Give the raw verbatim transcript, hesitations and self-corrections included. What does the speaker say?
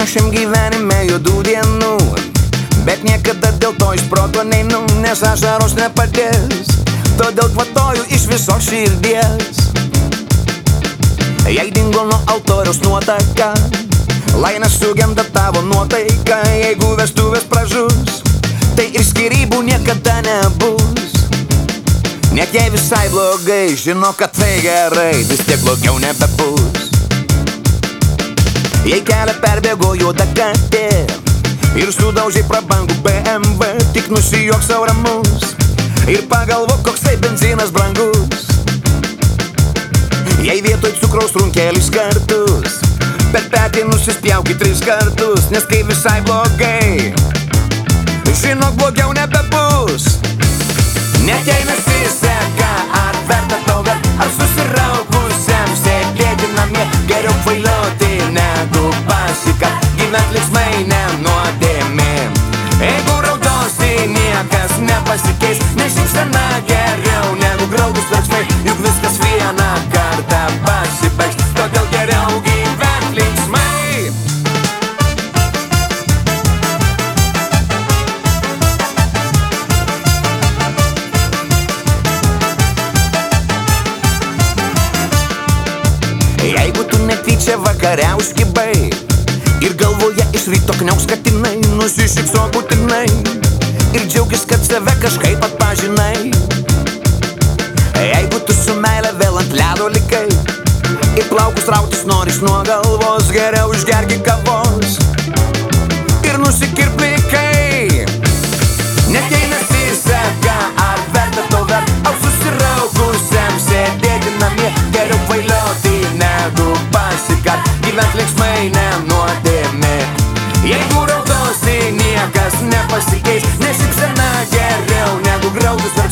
šiam gyvenime juodų dienų, bet niekada dėl to iš proto neinu, nes ašaros nepadės, todėl kvatoju iš viso širdies. Jei dingo nuo altoriaus nuotaka, laimė sugenda tavo nuotaika. Jeigu vestuvės pražus, tai ir skyrybų niekada nebus. Net jei visai blogai, žino, kad tai gerai, vis tiek blogiau nebebus. Jei kelią perbėgo juoda katė ir sudaužiai prabangų B M W, tik nusijuok sau ramus ir pagalvok, koks tai benzinas brangus. Jei vietoj cukraus runkelis kartus, per petį nusispjaukit tris kartus, nes kai visai blogai, žinok, blogiau nebebus. Net jei nesiseka, ar verta to ver, ar susiraukusiam sėdėti namie, geriau kvailioti negu pasikart, gyvent linksmai ne nuodėmė. Jeigu raudosi, niekas nepasikeis, nes šypsena geriau negu graudūs verksmai, juk viskas vieną kartą pasibaigs, todėl geriau gyvent linksmai. Jeigu tu netyčia vakare užkibai ir galvoje iš ryto kniauks katinai, nusišypsok būtinai ir džiaugis, kad save kažkaip atpažinai. Jeigu tu su meile vėl ant ledo likai ir plaukus rautis noris nuo galvos, geriau išgergi kavos ir nusikirp plikai. Net jei nesiseka, ar verta to ver, ar susiraukusiam sėdėti namie, geriau kvailioti negu pasikart, gyvent linksmai ne nuodėmė. Jeigu raudosi, niekas nepasikeis, nes šypsena geriau negu graudus verksmai.